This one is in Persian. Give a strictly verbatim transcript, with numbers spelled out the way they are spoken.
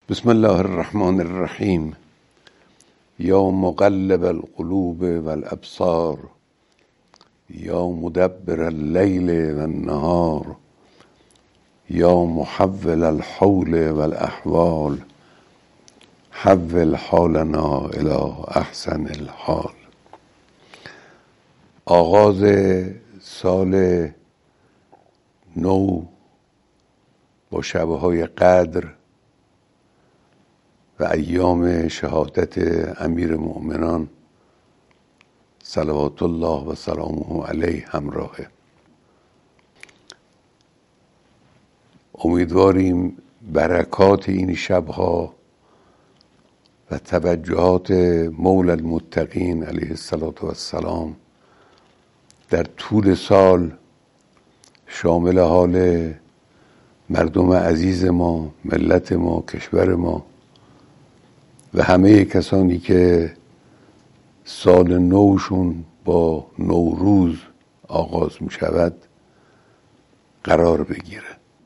بسم الله الرحمن الرحیم. یا مقلب القلوب والابصار، یا مدبر اللیل والنهار، یا محول الحول والاحوال، حول حالنا الی احسن الحال. آغاز سال نو با شبهای قدر و ایام شهادت امیر مؤمنان صلوات الله و سلامه علیه همراهه. امیدواریم برکات این شبها و توجهات مولا المتقین علیه السلام در طول سال شامل حال مردم عزیز ما، ملت ما، کشور ما و همه کسانی که سال نوشون با نوروز آغاز می شود قرار بگیره.